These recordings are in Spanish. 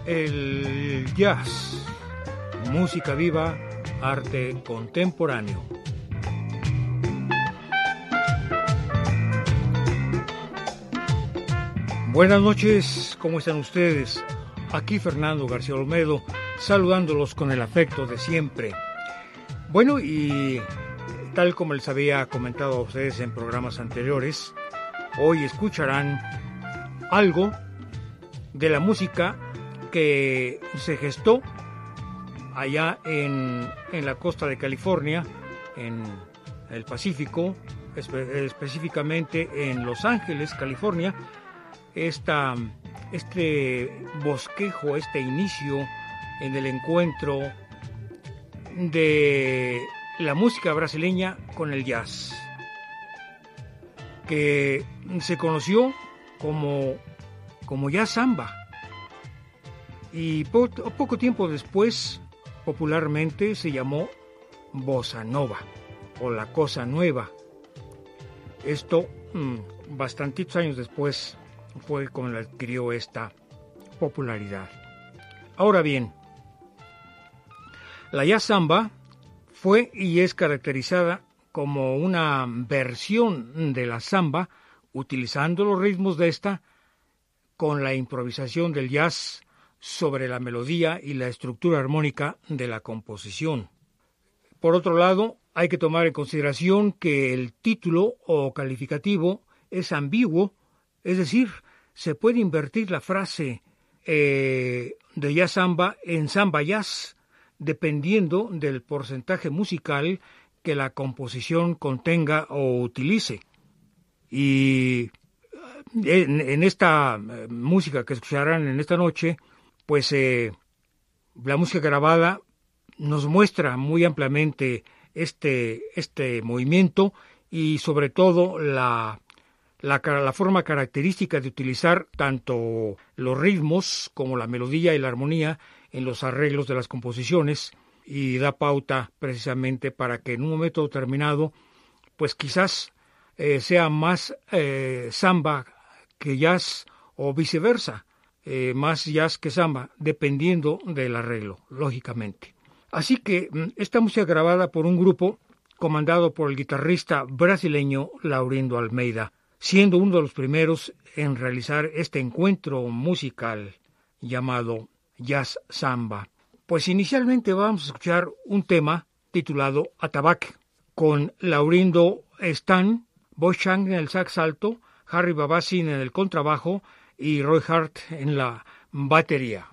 El jazz, música viva, arte contemporáneo. Buenas noches, ¿cómo están ustedes? Aquí Fernando García Olmedo, saludándolos con el afecto de siempre. Bueno, y tal como les había comentado a ustedes en programas anteriores, hoy escucharán algo de la música que se gestó allá en la costa de California, en el Pacífico, específicamente en Los Ángeles, California. Este bosquejo, este inicio en el encuentro de la música brasileña con el jazz, que se conoció como jazz samba, y poco tiempo después popularmente se llamó bossa nova o la cosa nueva. Esto bastantitos años después fue cuando adquirió esta popularidad. Ahora bien, la jazz samba fue y es caracterizada como una versión de la samba, utilizando los ritmos de esta con la improvisación del jazz sobre la melodía y la estructura armónica de la composición. Por otro lado, hay que tomar en consideración que el título o calificativo es ambiguo, es decir, se puede invertir la frase de jazz samba en samba jazz, dependiendo del porcentaje musical que la composición contenga o utilice. Y en esta música que escucharán en esta noche, pues la música grabada nos muestra muy ampliamente este movimiento y sobre todo la forma característica de utilizar tanto los ritmos como la melodía y la armonía en los arreglos de las composiciones, y da pauta precisamente para que en un momento determinado, pues quizás sea más samba que jazz o viceversa, más jazz que samba, dependiendo del arreglo, lógicamente. Así que esta música grabada por un grupo comandado por el guitarrista brasileño Laurindo Almeida, siendo uno de los primeros en realizar este encuentro musical llamado jazz samba. Pues inicialmente vamos a escuchar un tema titulado Atabaque, con Laurindo Stan, Boy Chang en el sax alto, Harry Babassin en el contrabajo y Roy Hart en la batería.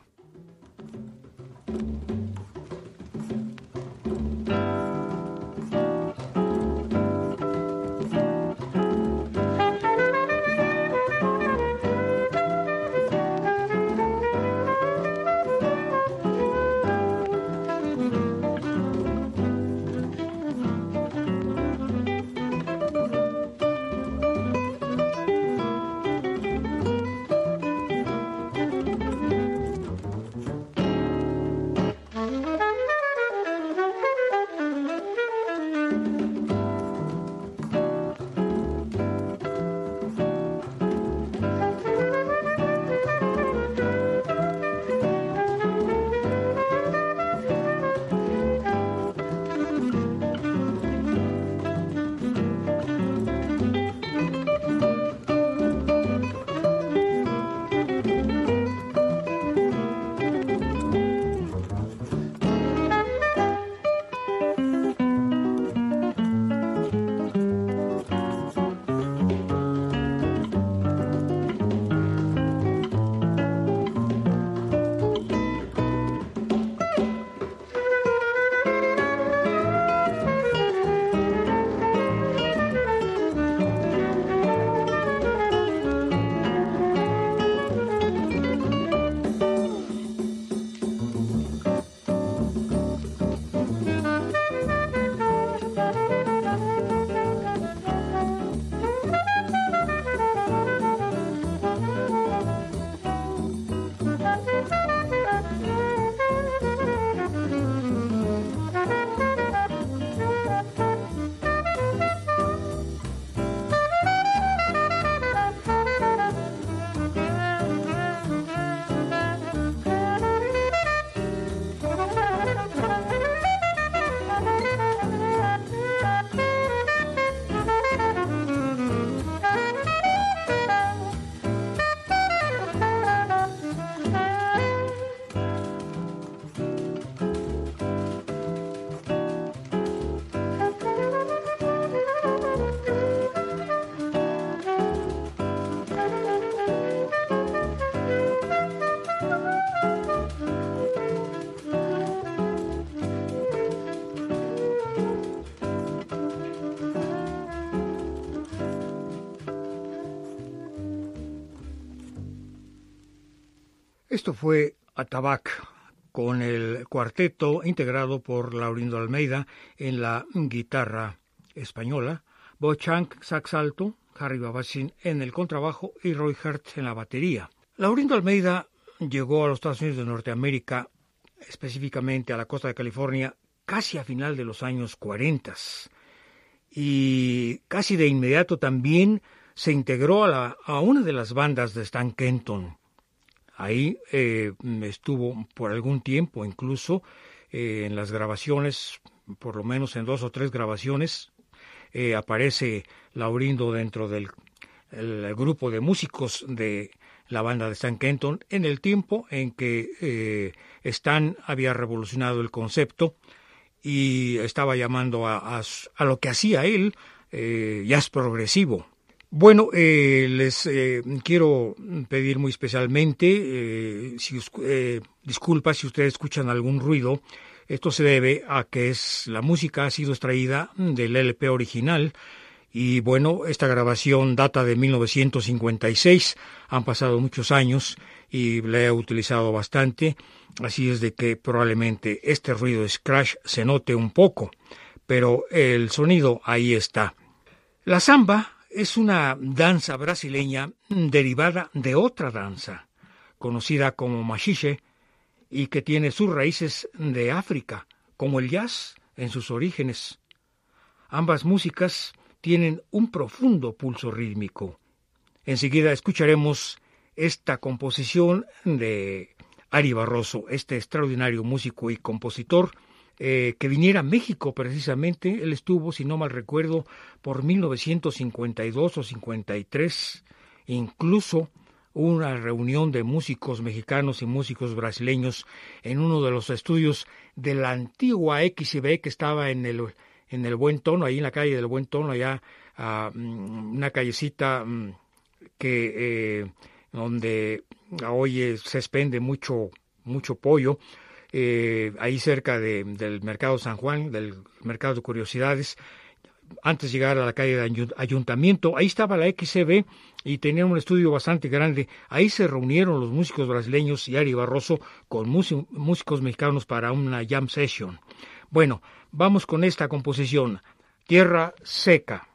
Esto fue Atabac, con el cuarteto integrado por Laurindo Almeida en la guitarra española, Bo Chang sax alto, Harry Babachin en el contrabajo y Roy Hertz en la batería. Laurindo Almeida llegó a los Estados Unidos de Norteamérica, específicamente a la costa de California, casi a final de los años 40, y casi de inmediato también se integró a una de las bandas de Stan Kenton. Ahí estuvo por algún tiempo, incluso en las grabaciones, por lo menos en 2 o 3 grabaciones, aparece Laurindo dentro del grupo de músicos de la banda de Stan Kenton, en el tiempo en que Stan había revolucionado el concepto y estaba llamando a lo que hacía él jazz progresivo. Bueno, les quiero pedir muy especialmente disculpas si ustedes escuchan algún ruido. Esto se debe a que la música ha sido extraída del LP original y bueno, esta grabación data de 1956, han pasado muchos años y la he utilizado bastante, así es de que probablemente este ruido de scratch se note un poco, pero el sonido ahí está. La samba es una danza brasileña derivada de otra danza, conocida como machixe, y que tiene sus raíces de África, como el jazz en sus orígenes. Ambas músicas tienen un profundo pulso rítmico. Enseguida escucharemos esta composición de Ari Barroso, este extraordinario músico y compositor, que viniera a México precisamente. Él estuvo, si no mal recuerdo, por 1952 o 53, incluso una reunión de músicos mexicanos y músicos brasileños en uno de los estudios de la antigua XB que estaba en el Buen Tono, ahí en la calle del Buen Tono, allá una callecita donde hoy se expende mucho pollo, ahí cerca del Mercado San Juan, del Mercado de Curiosidades, antes de llegar a la calle de Ayuntamiento. Ahí estaba la XCB y tenían un estudio bastante grande. Ahí se reunieron los músicos brasileños y Ari Barroso con músicos mexicanos para una jam session. Bueno, vamos con esta composición, Tierra Seca.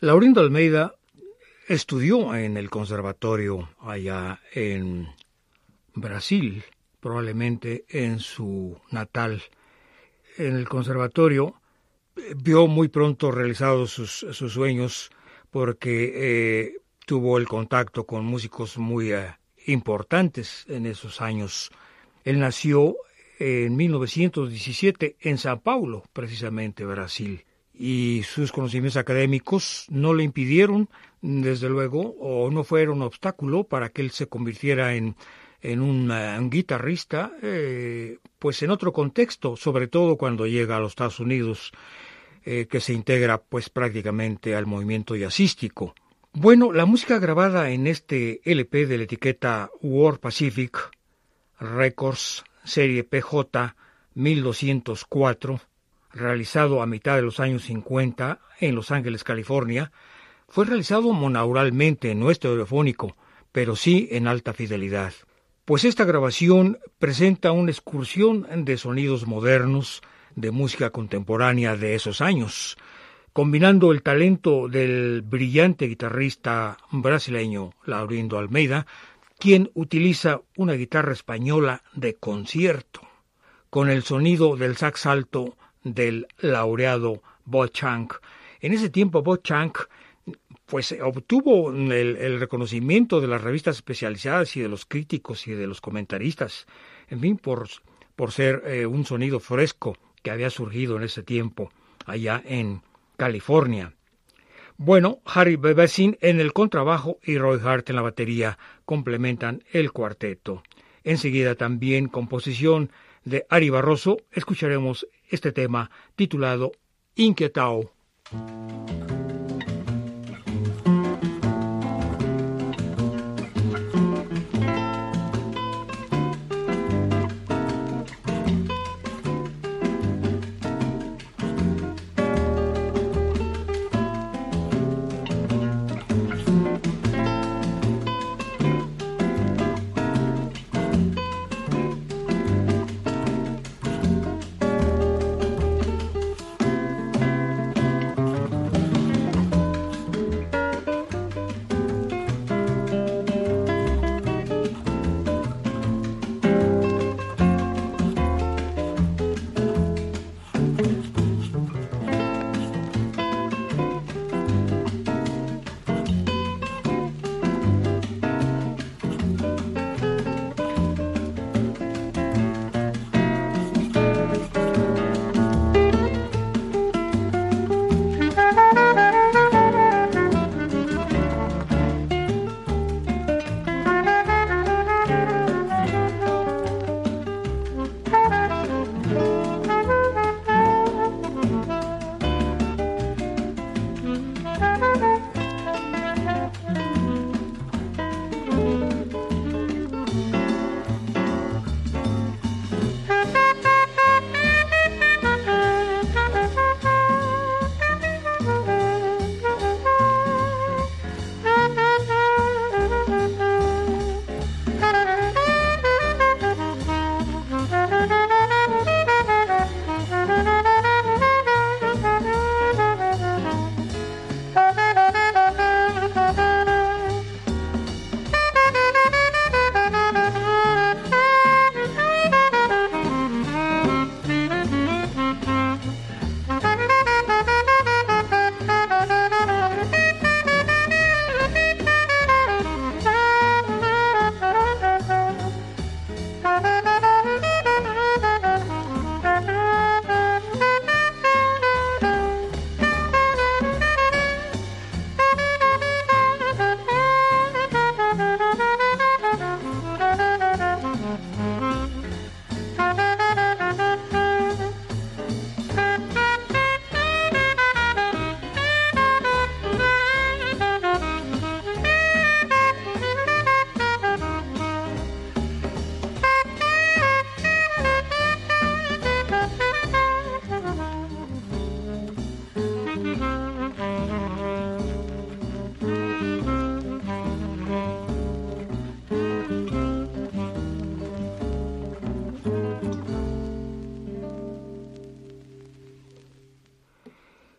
Laurindo Almeida estudió en el conservatorio allá en Brasil, probablemente en su natal. En el conservatorio vio muy pronto realizados sus sueños porque tuvo el contacto con músicos muy importantes en esos años. Él nació en 1917 en Sao Paulo, precisamente Brasil, y sus conocimientos académicos no le impidieron, desde luego, o no fueron obstáculo para que él se convirtiera en un guitarrista, pues en otro contexto, sobre todo cuando llega a los Estados Unidos, que se integra pues prácticamente al movimiento jazzístico. Bueno, la música grabada en este LP de la etiqueta World Pacific Records, serie PJ 1204, realizado a mitad de los años 50 en Los Ángeles, California, fue realizado monauralmente, no estereofónico, pero sí en alta fidelidad. Pues esta grabación presenta una excursión de sonidos modernos de música contemporánea de esos años, combinando el talento del brillante guitarrista brasileño Laurindo Almeida, quien utiliza una guitarra española de concierto, con el sonido del sax alto del laureado Bob Chang. En ese tiempo Bob Chang pues obtuvo el reconocimiento de las revistas especializadas y de los críticos y de los comentaristas, en fin, por ser un sonido fresco que había surgido en ese tiempo allá en California. Bueno, Harry Bevessin en el contrabajo y Roy Hart en la batería complementan el cuarteto. Enseguida también composición de Ari Barroso, escucharemos este tema titulado Inquietao.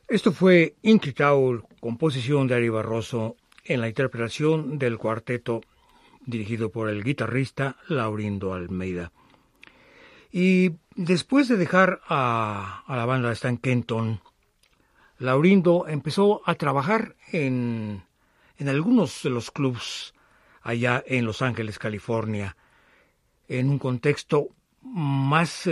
Esto fue Inky Taul, composición de Ari Barroso, en la interpretación del cuarteto dirigido por el guitarrista Laurindo Almeida. Y después de dejar a la banda de Stan Kenton, Laurindo empezó a trabajar en algunos de los clubs allá en Los Ángeles, California, en un contexto más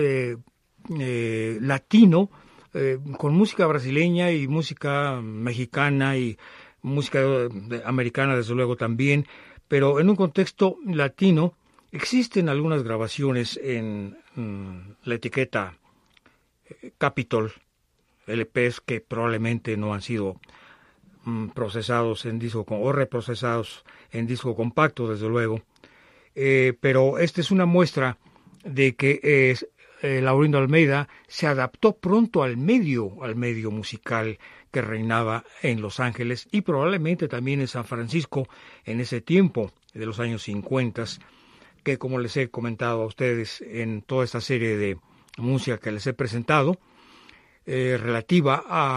latino, con música brasileña y música mexicana y música americana desde luego también, pero en un contexto latino. Existen algunas grabaciones en la etiqueta Capitol, LPs que probablemente no han sido procesados en disco o reprocesados en disco compacto, desde luego, pero esta es una muestra de que Laurindo Almeida se adaptó pronto al medio musical que reinaba en Los Ángeles y probablemente también en San Francisco en ese tiempo de los años 50, que como les he comentado a ustedes en toda esta serie de música que les he presentado, relativo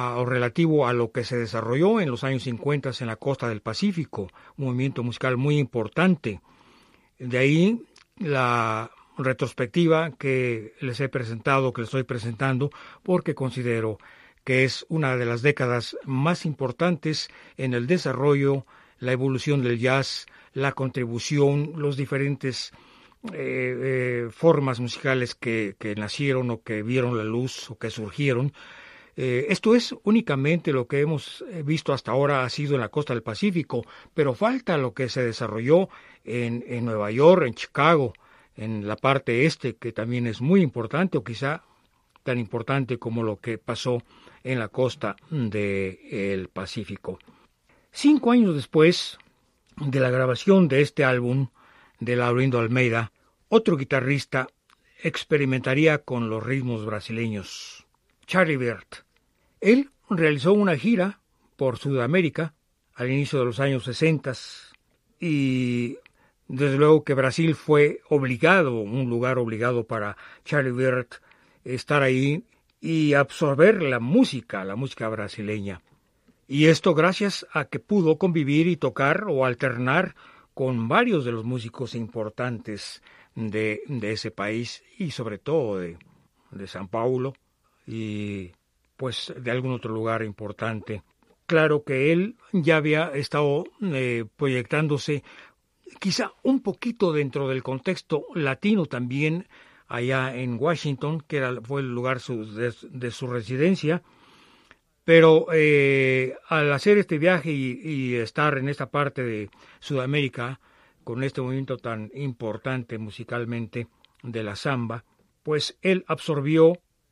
a lo que se desarrolló en los años 50 en la costa del Pacífico, un movimiento musical muy importante. De ahí la retrospectiva que les he presentado, que les estoy presentando, porque considero que es una de las décadas más importantes en el desarrollo, la evolución del jazz, la contribución, los diferentes formas musicales que nacieron o que vieron la luz o que surgieron. Esto es únicamente lo que hemos visto hasta ahora ha sido en la costa del Pacífico, pero falta lo que se desarrolló en Nueva York, en Chicago, en la parte este, que también es muy importante, o quizá tan importante como lo que pasó en la costa del Pacífico. 5 años después de la grabación de este álbum de Laurindo Almeida, otro guitarrista experimentaría con los ritmos brasileños, Charlie Bird. Él realizó una gira por Sudamérica al inicio de los años 60 y desde luego que Brasil fue un lugar obligado para Charlie Bird estar ahí y absorber la música brasileña. Y esto gracias a que pudo convivir y tocar o alternar con varios de los músicos importantes de ese país y sobre todo de San Paulo y pues de algún otro lugar importante. Claro que él ya había estado proyectándose quizá un poquito dentro del contexto latino también allá en Washington, que fue el lugar de su residencia. Pero al hacer este viaje y estar en esta parte de Sudamérica, con este movimiento tan importante musicalmente de la samba, pues él absorbió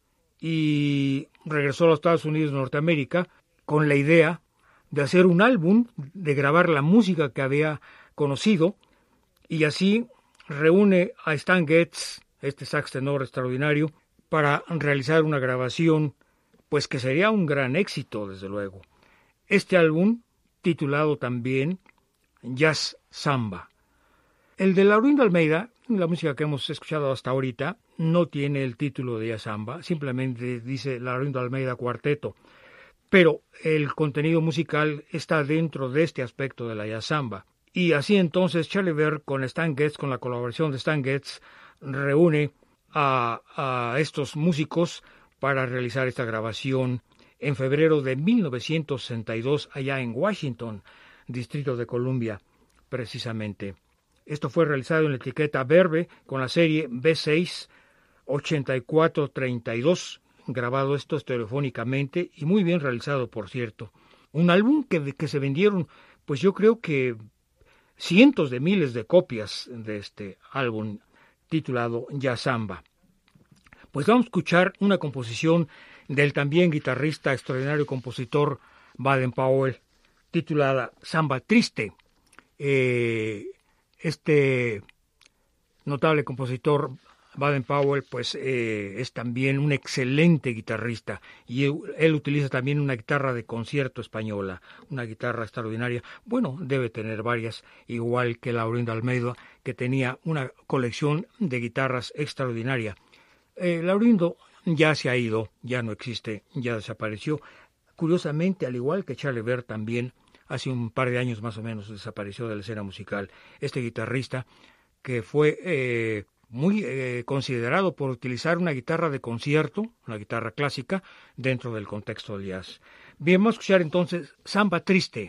y regresó a los Estados Unidos de Norteamérica con la idea de hacer un álbum, de grabar la música que había conocido, y así reúne a Stan Getz, este sax tenor extraordinario, para realizar una grabación pues que sería un gran éxito, desde luego. Este álbum, titulado también Jazz Samba. El de Laurindo Almeida, la música que hemos escuchado hasta ahorita, no tiene el título de Jazz Samba, simplemente dice Laurindo Almeida Cuarteto, pero el contenido musical está dentro de este aspecto de la Jazz Samba. Y así entonces Charlie Bird con Stan Getz, con la colaboración de Stan Getz, reúne a estos músicos para realizar esta grabación en febrero de 1962 allá en Washington, Distrito de Columbia, precisamente. Esto fue realizado en la etiqueta Verve con la serie B6 8432, grabado esto telefónicamente y muy bien realizado, por cierto. Un álbum que se vendieron, pues yo creo que cientos de miles de copias de este álbum titulado Jazz Samba. Pues vamos a escuchar una composición del también guitarrista extraordinario y compositor Baden Powell, titulada Samba Triste. Este notable compositor Baden Powell pues es también un excelente guitarrista y él utiliza también una guitarra de concierto española, una guitarra extraordinaria. Bueno, debe tener varias, igual que Laurindo Almeida, que tenía una colección de guitarras extraordinaria. Laurindo ya se ha ido, ya no existe, ya desapareció, Curiosamente, al igual que Charlie Bird, también hace un par de años más o menos desapareció de la escena musical. Este guitarrista que fue muy considerado por utilizar una guitarra de concierto, una guitarra clásica, dentro del contexto del jazz. Bien, vamos a escuchar entonces Samba Triste.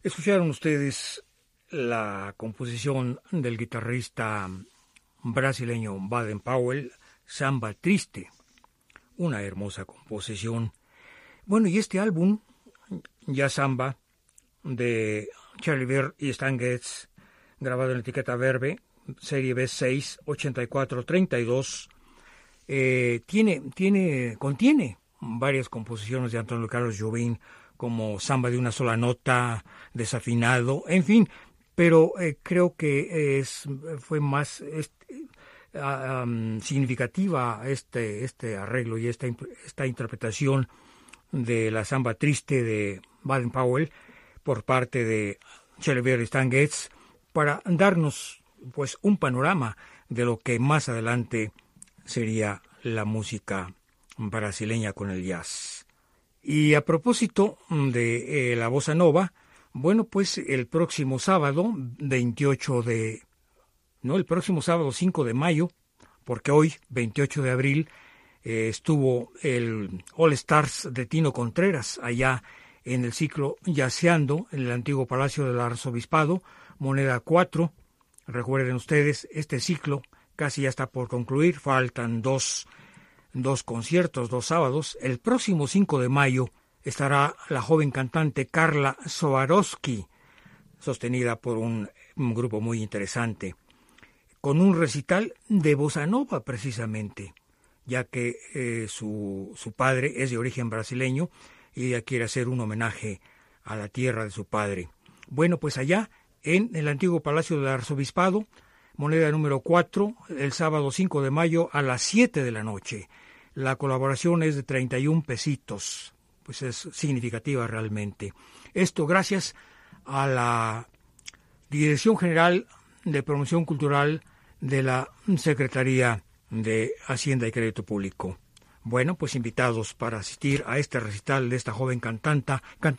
Escucharon ustedes la composición del guitarrista brasileño Baden Powell, Samba Triste, una hermosa composición. Bueno, y este álbum, Ya Samba, de Charlie Beer y Stan Getz, grabado en la etiqueta Verve, serie B6, 8432, contiene varias composiciones de Antonio Carlos Jobim, como Samba de una sola nota, Desafinado, en fin, pero creo que fue más significativa este arreglo y esta interpretación de la Samba Triste de Baden Powell por parte de Charlie Beer y Stan Getz, para darnos pues un panorama de lo que más adelante sería la música brasileña con el jazz. Y a propósito de la bossa nova, bueno, pues el próximo sábado, el próximo sábado 5 de mayo, porque hoy, 28 de abril, estuvo el All Stars de Tino Contreras allá en el ciclo Jazzeando en el antiguo Palacio del Arzobispado, Moneda 4. Recuerden ustedes, este ciclo casi ya está por concluir, faltan dos conciertos, 2 sábados. El próximo 5 de mayo estará la joven cantante Carla Swarovski, sostenida por un grupo muy interesante, con un recital de bossa nova precisamente, ya que su padre es de origen brasileño y ella quiere hacer un homenaje a la tierra de su padre. Bueno, pues allá en el antiguo Palacio del Arzobispado, Moneda número 4, el sábado 5 de mayo a las 7 de la noche. La colaboración es de 31 pesitos, pues es significativa realmente. Esto gracias a la Dirección General de Promoción Cultural de la Secretaría de Hacienda y Crédito Público. Bueno, pues invitados para asistir a este recital de esta joven cantante,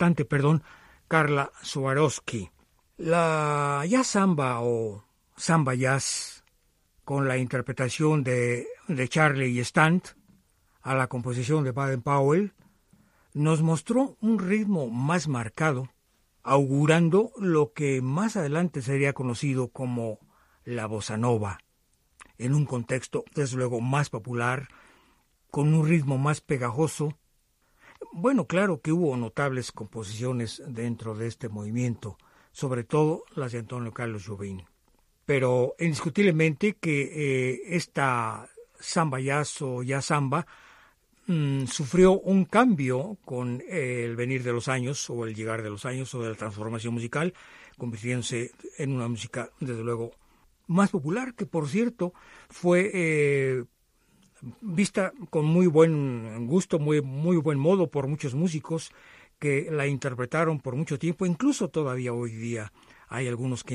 Carla Swarovski. La jazz samba o samba jazz, con la interpretación de Charlie y Stan, a la composición de Baden Powell, nos mostró un ritmo más marcado, augurando lo que más adelante sería conocido como la bossa nova, en un contexto desde luego más popular, con un ritmo más pegajoso. Bueno, claro que hubo notables composiciones dentro de este movimiento, sobre todo las de Antonio Carlos Jobim. Pero indiscutiblemente que esta samba jazz o jazz samba sufrió un cambio con el venir de los años o el llegar de los años o de la transformación musical, convirtiéndose en una música desde luego más popular, que por cierto fue vista con muy buen gusto, muy buen modo por muchos músicos que la interpretaron por mucho tiempo. Incluso todavía hoy día hay algunos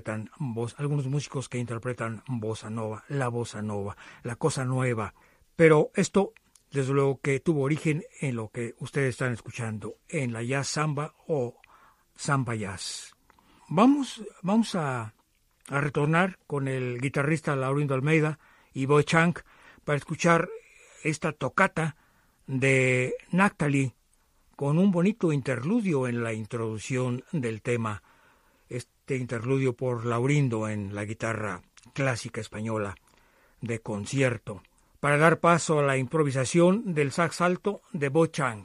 músicos que interpretan bossa nova, la cosa nueva. Pero esto desde luego que tuvo origen en lo que ustedes están escuchando, en la jazz samba o samba jazz. Vamos a retornar con el guitarrista Laurindo Almeida y Boy Chang para escuchar esta tocata de Natalie con un bonito interludio en la introducción del tema. Este interludio por Laurindo en la guitarra clásica española de concierto, para dar paso a la improvisación del sax alto de Boy Chang.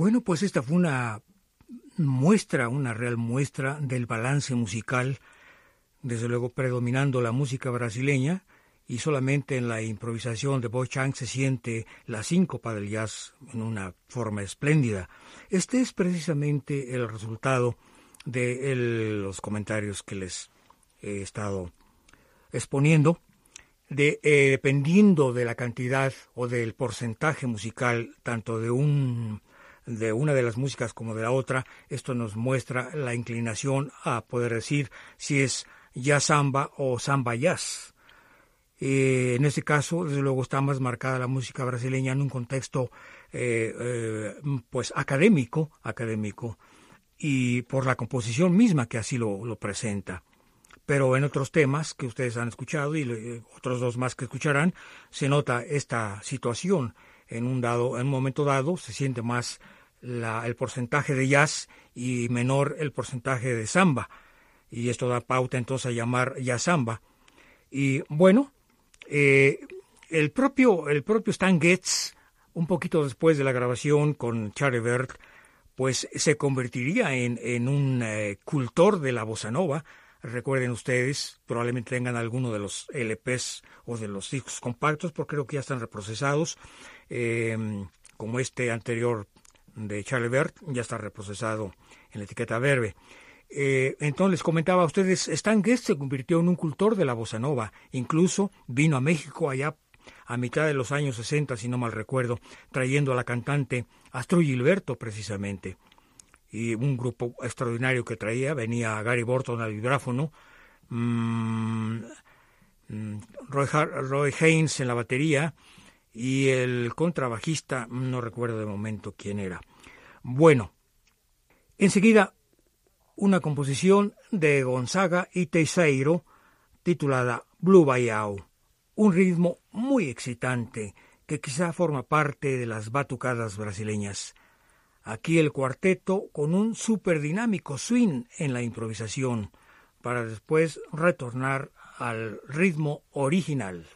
Bueno, pues esta fue una muestra, una real muestra del balance musical, desde luego predominando la música brasileña, y solamente en la improvisación de Boy Chang se siente la síncopa del jazz en una forma espléndida. Este es precisamente el resultado de los comentarios que les he estado exponiendo, dependiendo de la cantidad o del porcentaje musical, tanto de una de las músicas como de la otra. Esto nos muestra la inclinación a poder decir si es jazz samba o samba jazz. En este caso, desde luego, está más marcada la música brasileña en un contexto pues académico, y por la composición misma que así lo presenta. Pero en otros temas que ustedes han escuchado y otros dos más que escucharán, se nota esta situación. En un momento dado se siente más el porcentaje de jazz y menor el porcentaje de samba. Y esto da pauta entonces a llamar jazz samba. Y bueno, el propio Stan Getz, un poquito después de la grabación con Charlie Bird, pues se convertiría en un cultor de la bossa nova. Recuerden ustedes, probablemente tengan alguno de los LPs o de los discos compactos, porque creo que ya están reprocesados, como este anterior de Charlie Bird, ya está reprocesado en la etiqueta Verve. Entonces les comentaba a ustedes, Stan Getz se convirtió en un cultor de la bossa nova, incluso vino a México allá a mitad de los años 60, si no mal recuerdo, trayendo a la cantante Astrud Gilberto precisamente, y un grupo extraordinario que venía Gary Burton al vibráfono, Roy Haynes en la batería, y el contrabajista, no recuerdo de momento quién era. Bueno, enseguida una composición de Gonzaga y Teixeira titulada Blue Baião, un ritmo muy excitante que quizá forma parte de las batucadas brasileñas. Aquí el cuarteto con un superdinámico swing en la improvisación, para después retornar al ritmo original.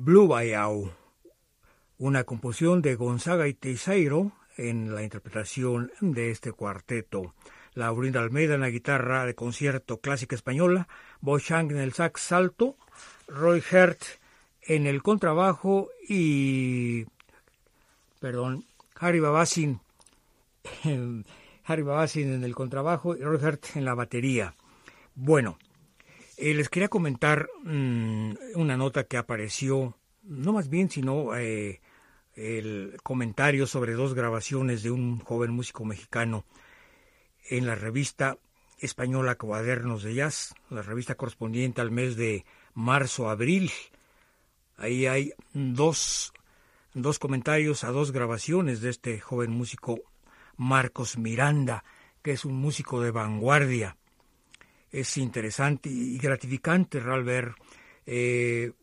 Blue Bayou, una composición de Gonzaga y Teixeiro en la interpretación de este cuarteto. Laurinda Almeida en la guitarra de concierto clásica española, Bo Chang en el sax alto, Roy Hert en el contrabajo y Harry Babassin en el contrabajo y Roy Hert en la batería. Bueno, les quería comentar una nota que apareció, no más bien, sino el comentario sobre 2 grabaciones de un joven músico mexicano en la revista española Cuadernos de Jazz, la revista correspondiente al mes de marzo-abril. Ahí hay dos comentarios a 2 grabaciones de este joven músico Marcos Miranda, que es un músico de vanguardia. Es interesante y gratificante al ver que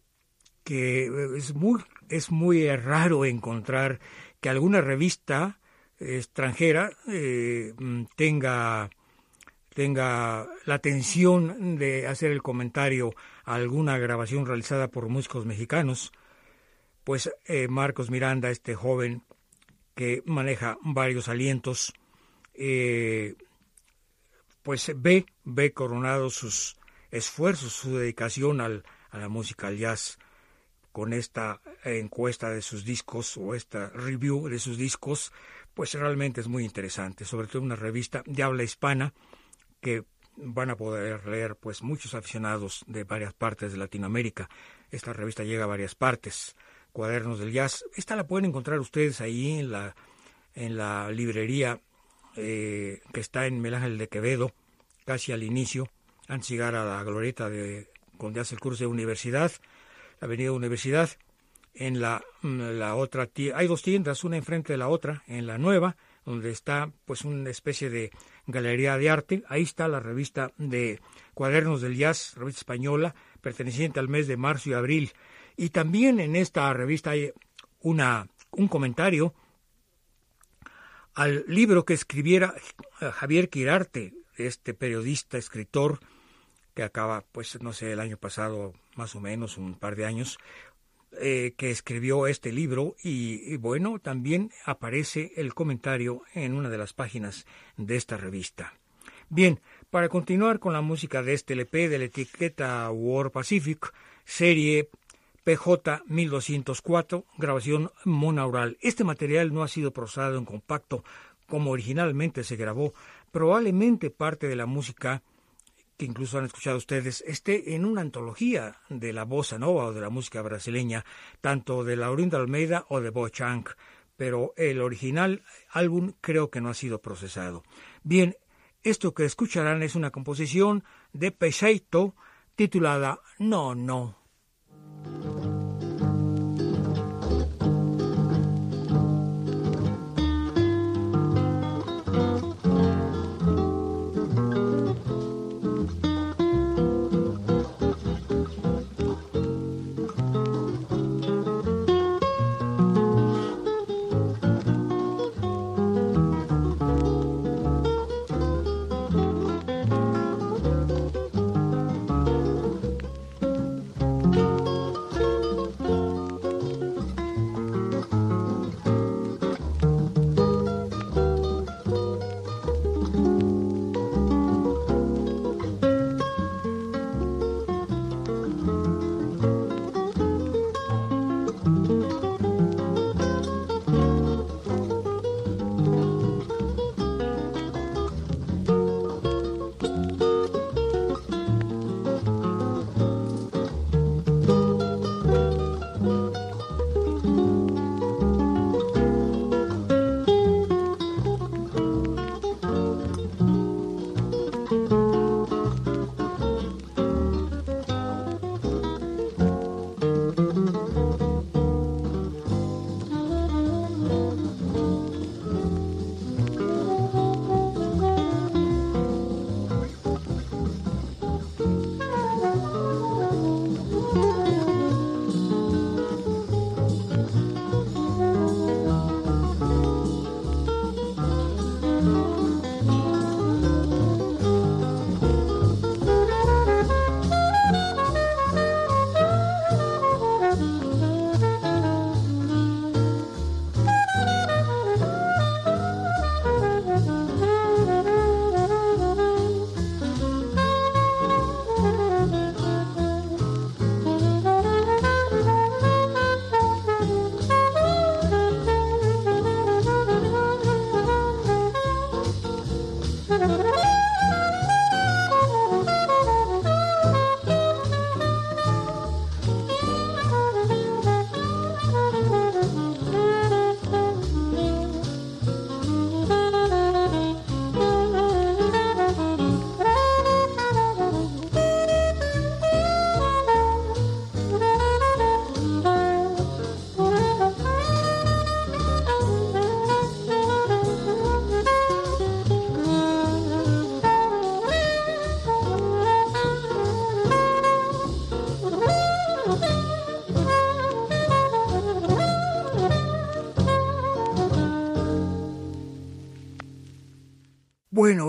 es muy raro encontrar que alguna revista extranjera tenga la atención de hacer el comentario a alguna grabación realizada por músicos mexicanos. Pues Marcos Miranda, este joven que maneja varios alientos, pues ve coronados sus esfuerzos, su dedicación a la música, al jazz, con esta encuesta de sus discos o esta review de sus discos. Pues realmente es muy interesante, sobre todo una revista de habla hispana que van a poder leer pues muchos aficionados de varias partes de Latinoamérica. Esta revista llega a varias partes. Cuadernos del Jazz, esta la pueden encontrar ustedes ahí en la librería que está en Miguel Ángel de Quevedo, casi al inicio, antes de llegar a la glorieta donde hace el curso de Universidad, la avenida Universidad. En la otra hay 2 tiendas, una enfrente de la otra, en la nueva, donde está pues una especie de galería de arte. Ahí está la revista de Cuadernos del Jazz, revista española, perteneciente al mes de marzo y abril. Y también en esta revista hay un comentario al libro que escribiera Javier Quirarte, este periodista, escritor, que acaba, pues no sé, el año pasado, más o menos, un par de años, que escribió este libro y bueno, también aparece el comentario en una de las páginas de esta revista. Bien, para continuar con la música de este LP de la etiqueta War Pacific, serie PJ 1204, grabación monaural. Este material no ha sido procesado en compacto como originalmente se grabó. Probablemente parte de la música que incluso han escuchado ustedes, esté en una antología de la bossa nova o de la música brasileña, tanto de Laurinda Almeida o de Bo Chang, pero el original álbum creo que no ha sido procesado. Bien, esto que escucharán es una composición de Peixeito titulada No, No.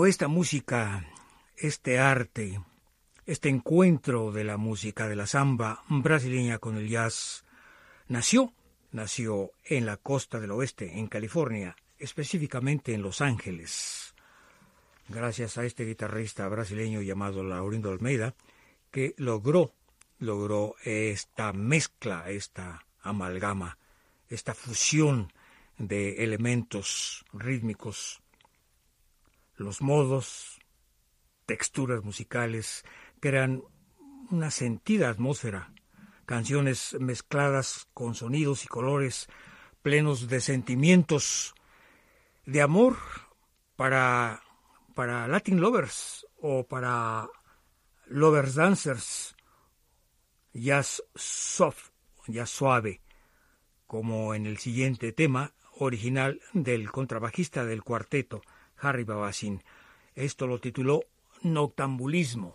esta música, este arte, este encuentro de la música de la samba brasileña con el jazz nació en la costa del oeste, en California, específicamente en Los Ángeles, gracias a este guitarrista brasileño llamado Laurindo Almeida, que logró esta mezcla, esta amalgama, esta fusión de elementos rítmicos, los modos, texturas musicales, crean una sentida atmósfera, canciones mezcladas con sonidos y colores plenos de sentimientos de amor para Latin lovers o para lovers dancers, jazz soft, jazz suave, como en el siguiente tema original del contrabajista del cuarteto, Harry Babassin. Esto lo tituló Noctambulismo.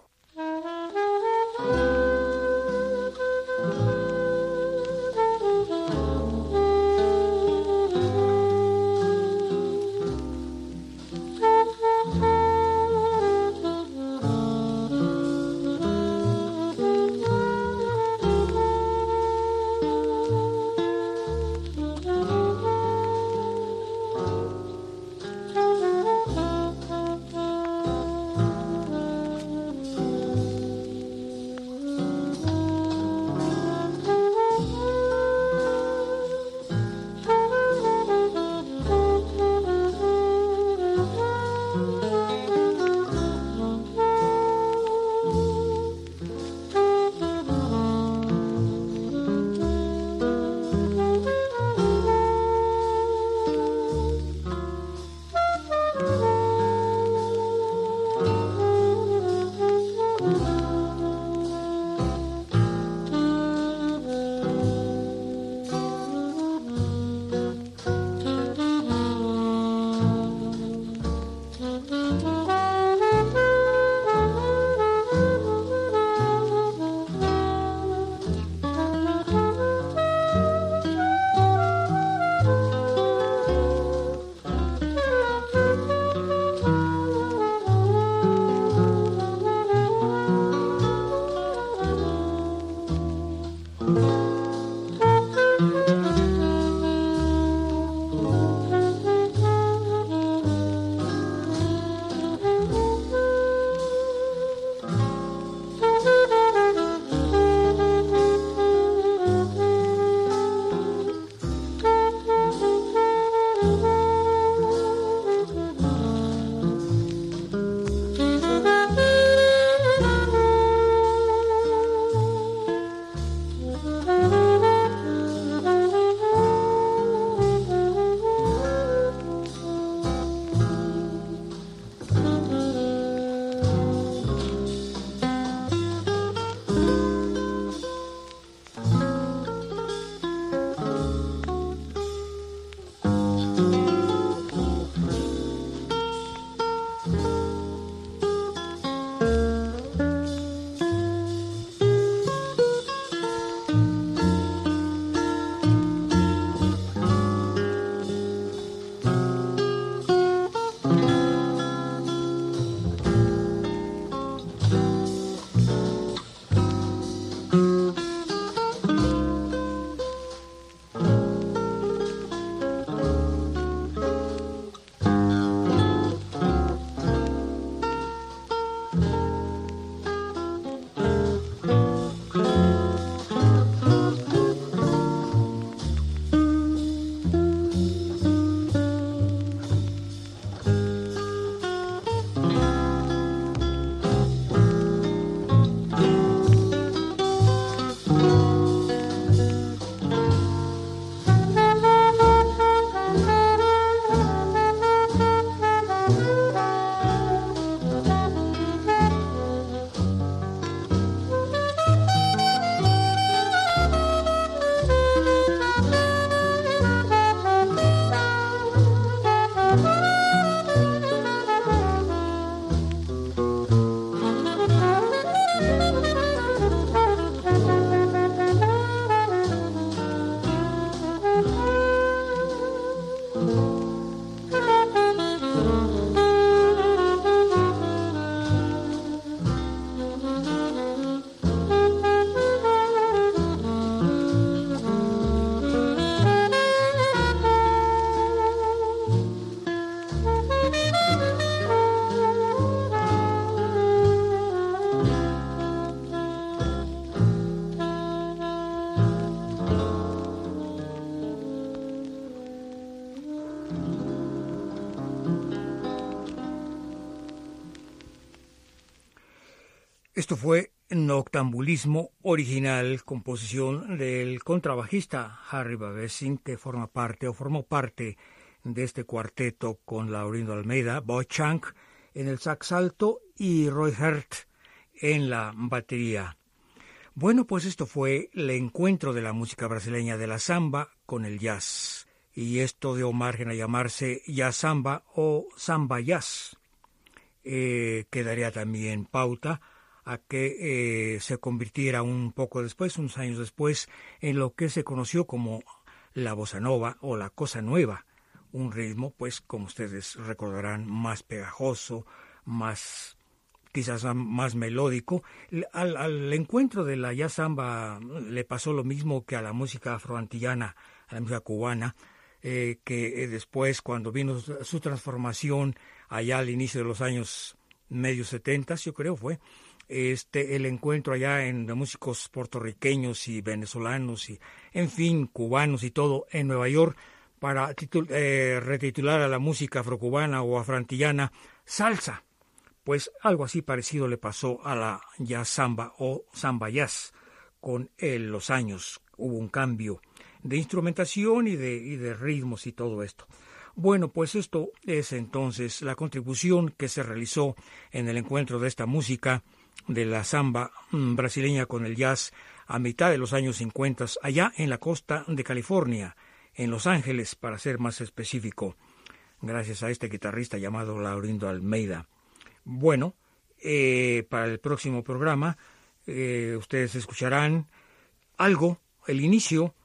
Esto fue Noctambulismo original, composición del contrabajista Harry Babessin, que formó parte de este cuarteto con Laurindo Almeida, Boy Chang en el sax alto y Roy Hurt en la batería. Bueno, pues esto fue el encuentro de la música brasileña de la samba con el jazz, y esto dio margen a llamarse jazz samba o samba jazz. Quedaría también pauta a que se convirtiera un poco después, unos años después, en lo que se conoció como la bossa nova o la cosa nueva, un ritmo, pues, como ustedes recordarán, más pegajoso, quizás más melódico. Al encuentro de la jazz samba le pasó lo mismo que a la música afroantillana, a la música cubana, que después, cuando vino su transformación allá al inicio de los años medios 70, yo creo fue, el encuentro allá en de músicos puertorriqueños y venezolanos y, en fin, cubanos y todo en Nueva York, para retitular a la música afrocubana o afroantillana salsa. Pues algo así parecido le pasó a la jazz samba o samba jazz. Con los años hubo un cambio de instrumentación y de ritmos y todo esto. Bueno, pues esto es entonces la contribución que se realizó en el encuentro de esta música de la samba brasileña con el jazz a mitad de los años 50, allá en la costa de California, en Los Ángeles, para ser más específico, gracias a este guitarrista llamado Laurindo Almeida. Bueno, para el próximo programa ustedes escucharán el inicio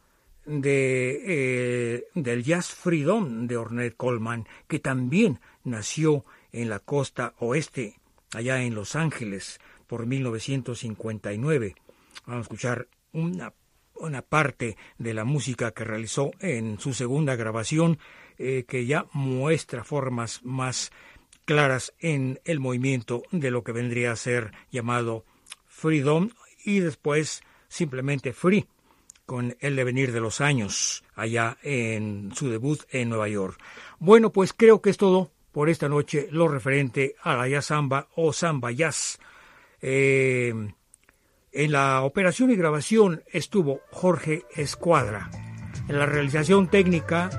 del Jazz Freedom de Ornette Coleman, que también nació en la costa oeste, allá en Los Ángeles, por 1959. Vamos a escuchar una parte de la música que realizó en su segunda grabación, que ya muestra formas más claras en el movimiento de lo que vendría a ser llamado Freedom, y después simplemente Free, con el devenir de los años, allá en su debut en Nueva York. Bueno, pues creo que es todo por esta noche, lo referente a la jazz samba o samba jazz. En la operación y grabación estuvo Jorge Escuadra. En la realización técnica,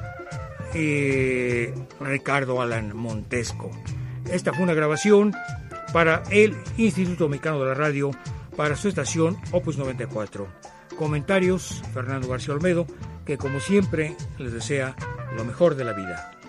Ricardo Alan Montesco. Esta fue una grabación para el Instituto Mexicano de la Radio, para su estación Opus 94. Comentarios, Fernando García Olmedo, que como siempre les desea lo mejor de la vida.